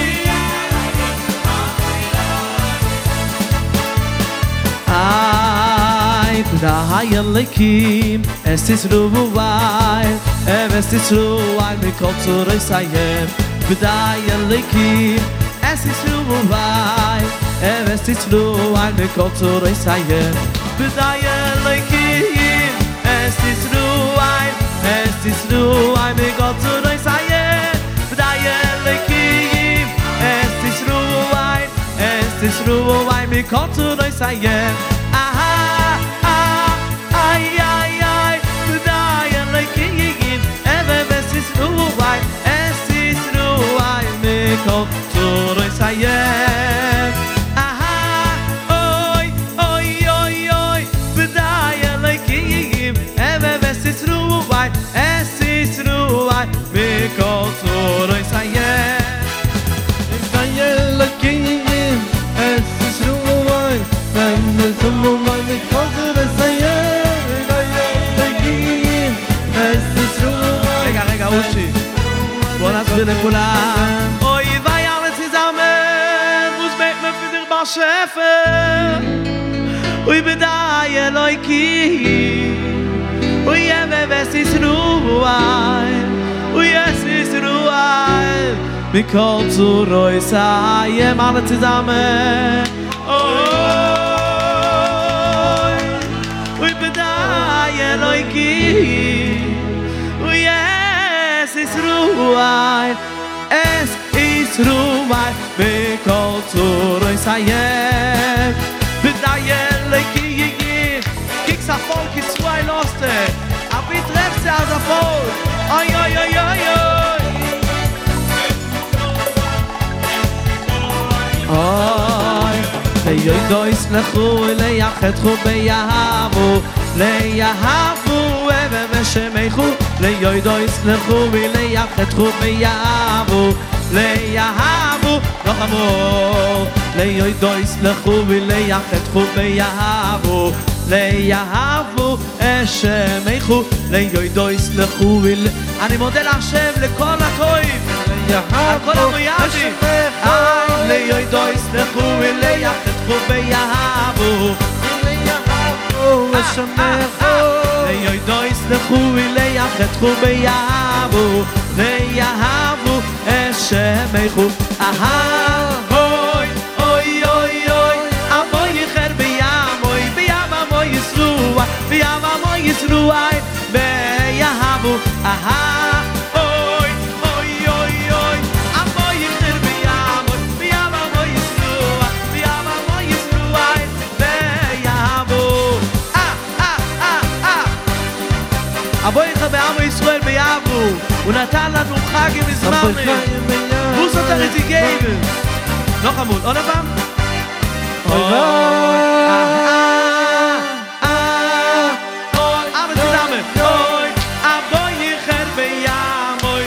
Ay, b'day elikim, es tisru'ay, es tisru'ay mikol tzorei sayem. B'day elikim, es tisru'ay, es tisru'ay mikol tzorei sayem. B'day elikim, es tisru'ay, es tisru'ay mikol tzorei sayem. B'day elikim, es tisru'ay, es tisru'ay מכל צורי סיים איי איי איי תדעי אלוקים אבא וסיסרואי אסיסרואי מכל צורי סיים אוי אוי אוי אוי תדעי אלוקים אבא וסיסרואי אסיסרואי מכל צורי סיים תדעי אלוקים אסיסרואי אסיסרואי מכל צורי סיים רגע, רגע, אושי בוא נסביר לכולם אוי ואי ארץ יזמר מוזבק מפזר בשפר אוי בדאי אלוהיקי אוי אבא וסיסרואי אוי אסיסרואי מכל צורוי סיים ארץ יזמר אוי אוי בדאי אלוהיקי Israel es Israel bכל צורוי סיים בדייל כי קיקס הפולק ישראל אוסטה אבי טרפסה אז הפולק אוי אוי אוי אוי אוי ליודו יסלחו ליחתכו ביהבו ליהבו ושמחו ליודו יסלחו וליחתכו ביהבו ליהבו לא חמור ליודו יסלחו וליחתכו ביהבו ליהבו שמחו ליודו יסלחו ול... אני מודה להשם לכל הטועים על כל המויאדים ליודו יסלחו וליחתכו ביהבו ושמחו ליודו יסלחו וליחתכו ביהבו ליהבו שמחו אוי אוי אוי אוי עמו יחר בים אוי בים עמו ישרוע בים עמו ישרוע ביהבו אוי אוי אוי אוי עמו יחר בים אוי בים עמו ישרוע בים עמו ישרוע ביהבו אבוי לך בעמו ישראל ביעבו הוא נתן לנו חג עם מזמרמי הוא סותר את יגייב לא חמוד, עוד הפעם אוי אבא תדמה אוי אבוי יחר ביעמוי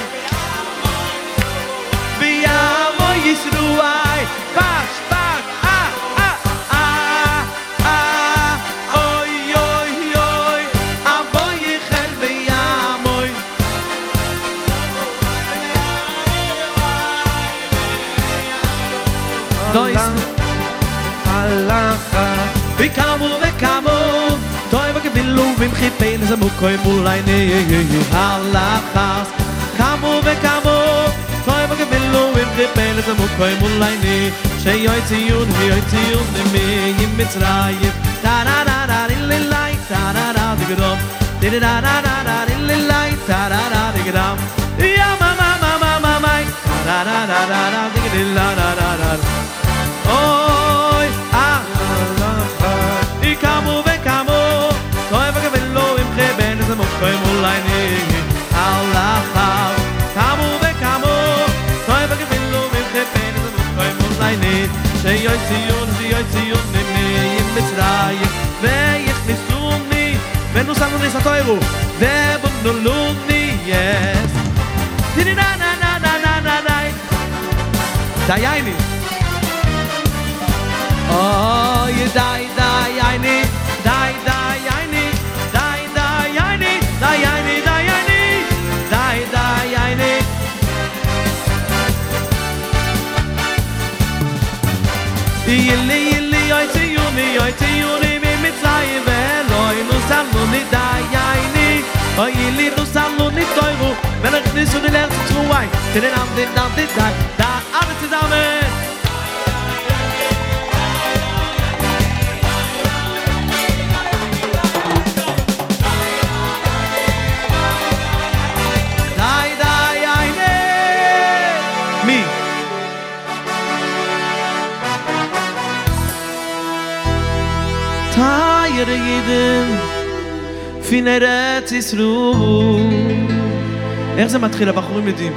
ביעמוי ישרועי פש פש אוי אוי אוי אבוי יחר ביעמוי דויס הלכה וקמו וקמו טוי וקבילו ומחיפי נזמו כוי מולי נהי הלחס קמו וקמו טוי וקבילו ומחיפי נזמו כוי מולי נהי שיוי ציון ויוי ציון למי עם מצרים טה-דה-דה-דה דיללי טה-דה-דה דגרום דידה-דה-דה-דה דיללי טה-דה-דה דגרם יא-מה-מה-מה-מה-מה-מי טה-דה-דה-דה-דה דגדילה-דה-דה-דה אוי הלכה יקמו וקמו טוי וקבלו עם חבן איזה מוקוים אולי נהי הלכה קמו וקמו טוי וקבלו עם חבן איזה מוקוים אולי נהי שיוי ציון ויוי ציון נמי עם מצרים ויכניסוני ונוסנו ניסתוירו ובונולוני יס דידי נה נה נה נה נה נה נה דייני אוי די די עיני די די עיני די די עיני די עיני די עיני די די עיני ילי ילי אוי ציוני אוי ציוני ממצרים ואלוהי נוסלנו די עיני אוי ילי נוסלנו נתוירו ונכניסו נלך צרועי תדנם תדנם תדנם דה ארץ תזמן היהודים פין ארץ ישראל. איך זה מתחיל? הבחורים יודעים.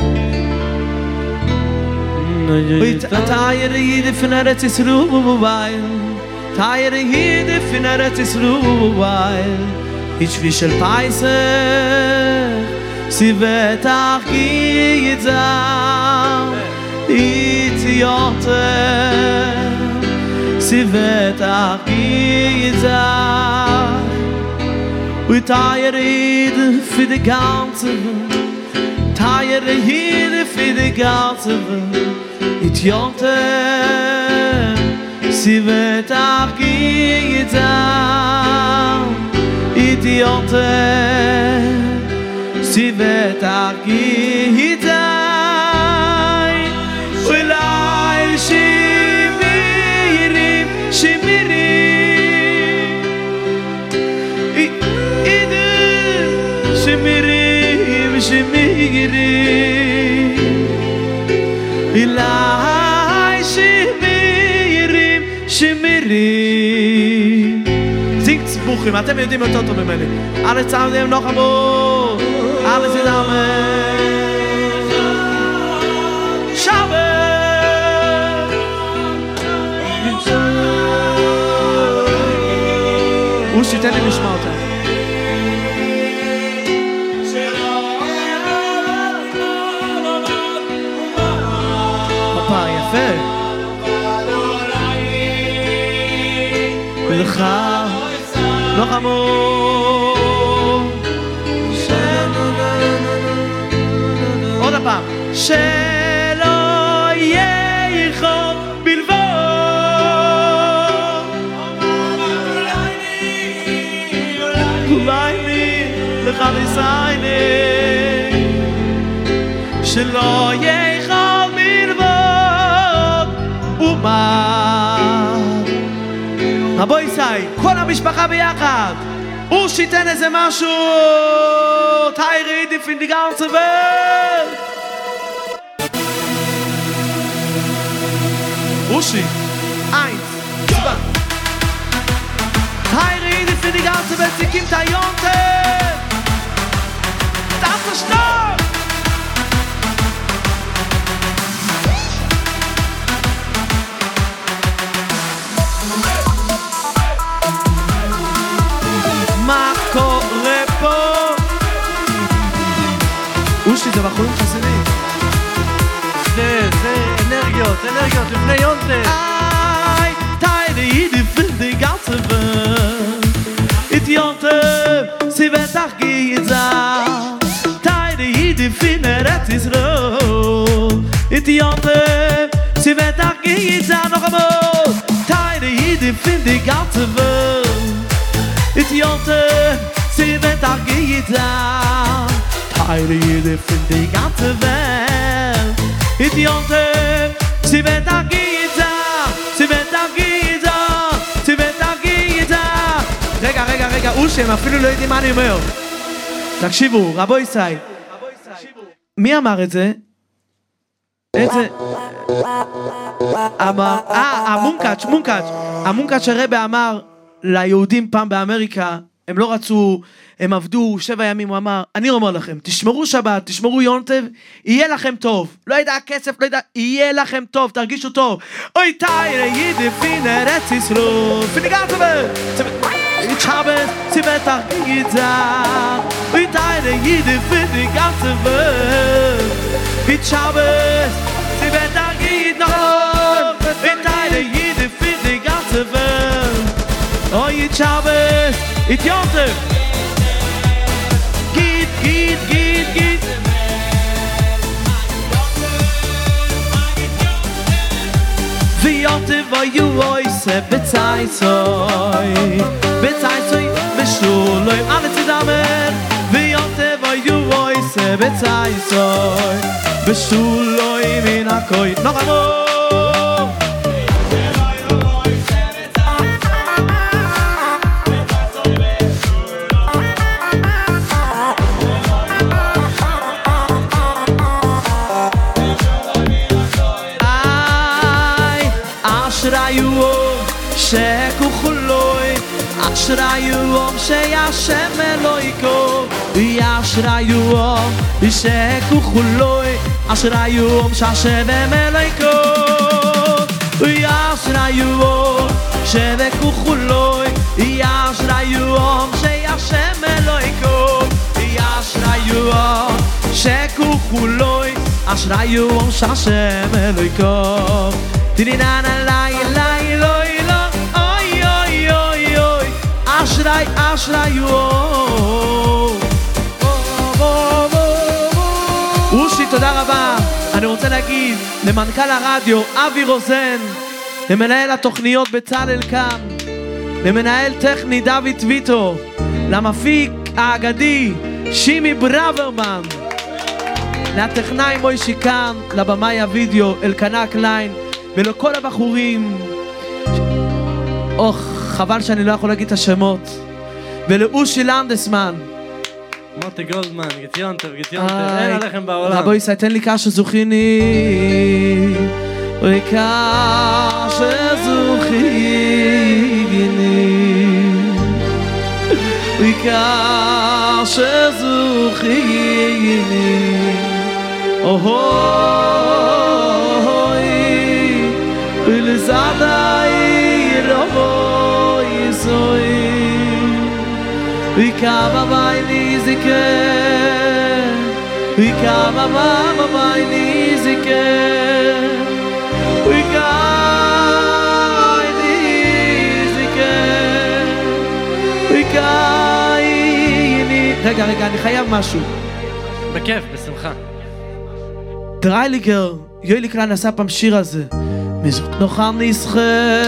תאיר היהודים פין ארץ ישראל, תאיר היהודים פין ארץ ישראל, ich wischel Peisach, sie wird auch gizam, ich jote, sie wird auch gizam, und teier Ede für die ganze Welt, teier Ede für die ganze Welt, ich jote, sie wird auch gizam, Idiote, sie wird auch gehittein. Ulai shimirim, shimirim, Ide shimirim, shimirim, Ulai shimirim, shimirim. Singt's Buchim, אתם יודעים יותר טוב ממני. alle zusammen noch einmal. alle zusammen. Shabbat. Ushi, תן לי לשמוע אותה. הופה, יפה. ולך לא חמור. עוד הפעם. שלא ייחוד בלבוד. אולי לי לך ניסייני. שלא ייחוד בלבוד. ומה? רבו ישי, כל המשפחה ביחד. הוא שיתן איזה משהו. תיירי דיפין די ganze Welt. Uschi, eins, zwei. Teyri דיפין די ganze Welt, sie kommt a Jonte. Das ist stark. מה קורה פה? אושי, זה בחורים חסנים. זה, זה אנרגיות, אנרגיות לפני יונטה. איי, תיירי דיפין די ganze Welt. את יונטה, sie wird auch gizam. תיירי דיפין ארץ ישראל. את יונטה, sie wird auch gizam. noch einmal. תיירי דיפין די ganze Welt. את יונטה, sie wird auch gizam. Teyri דיפין די ganze Welt. את יונטה, sie wird auch gizam. sie wird auch gizam. sie wird auch gizam. רגע, רגע, רגע, אושי, הם אפילו לא יודעים מה אני אומר. תקשיבו, רבו ישי. מי אמר את זה? איזה? אמר, אה, המונקאץ', מונקאץ'. המונקאץ' הרבא אמר ליהודים פעם באמריקה, הם לא רצו, הם עבדו שבע ימים, הוא אמר, אני אומר לכם, תשמרו שבת, תשמרו יונטב, יהיה לכם טוב. לא ידע כסף, לא ידע, יהיה לכם טוב, תרגישו טוב. אוי תיירי דיפין ארץ ישראל, פין די ganze Welt. Ich habe es, sie wird auch gizam. אוי תיירי דיפין די ganze Welt. Ich habe es, sie wird auch gizam. אוי תיירי דיפין די ganze Welt. אוי ich habe es, ich Jonte. Geht, geht, geht, geht. Wie Jonte war you oise bezeißoi. Bezeißoi, beschuloi, alle zusammen. Wie Jonte war you oise bezeißoi. Beschuloi, minakoi. Noch einmal. אשריו שכוחלוי, ישריו שהשם אלוהיכו ישריו שכוחולוי אשריו שהשם אלוהיכו ישריו שבכוחולוי ישריו שהשם אלוהיכו ישריו שכוחולוי אשריו שהשם אלוהיכו תיננה לי לי אלוהי אוי אוי אוי אוי אשרי אשריו אושי תודה רבה אני רוצה להגיד למנכ"ל הרדיו אבי רוזן למנהל התוכניות בצלאל קם למנהל טכני דוד ויטו למפיק האגדי שימי ברוורמן לטכנאי מוישי קם לבמאי הוידאו אלקנה קליין ולכל הבחורים אוח חבל שאני לא יכול להגיד את השמות ולאושי לנדסמן מוטי גולדמן, גטיונטב, גטיונטב, אין עליכם בעולם רבו ישראל תן לי קש שזוכיני אוי קש שזוכיני אוי קש שזוכיני אוי ולזעדי רבו יסוי we come a by nizike we come a by nizike we come nizike we come רגע רגע אני חייב משהו בכיף בשמחה דרייליגר יולי קלן עשה פעם שיר הזה מזוק נוחם נסחה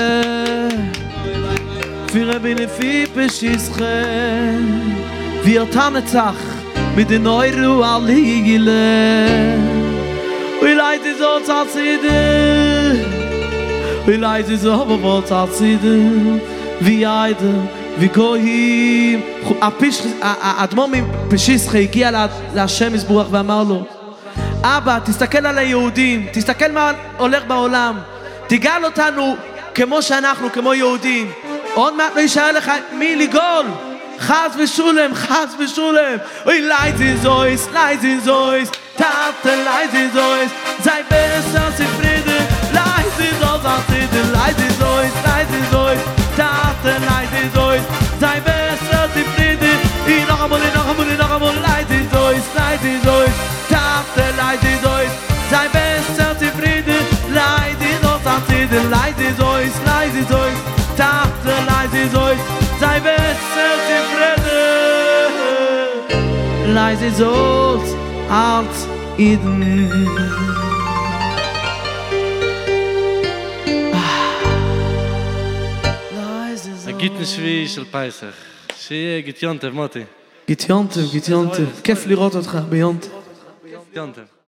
Für bin ich beschissen Wir tanzach mit den Euro alligele We like this all tatside We like this all tatside Wie aide wie gohim אפיש האדמו"ר מפשיסחה הגיע להשם יזבח ואמר לו אבא תסתכל על היהודים תסתכל מה הולך בעולם תגאל אותנו כמו שאנחנו כמו יהודים עוד מעט לא יישאר לך מי לגאול חס ושולם, חס ושולם אוי לייזי זויס, לייזי זויס טאטה לייזי זויס זי בסר ספרידה לייזי זויס, אצידה לייזי זויס, לייזי זויס טאטה לייזי זויס זי בסר ספרידה אי נוח המול, נוח המול, נוח המול לייזי זויס, לייזי זויס טאטה לייזי זויס זי בסר ספרידה לייזי זויס, אצידה לייזי זויס, לייזי זויס Tachte leise sois, sei besser zufrieden. Leise sois, alt Iden. Leise sois. הגיטן שביעי של פייסח. שיהיה גטיונטב, מוטי. גטיונטב, גטיונטב. כיף לראות אותך ביונטב. גטיונטב.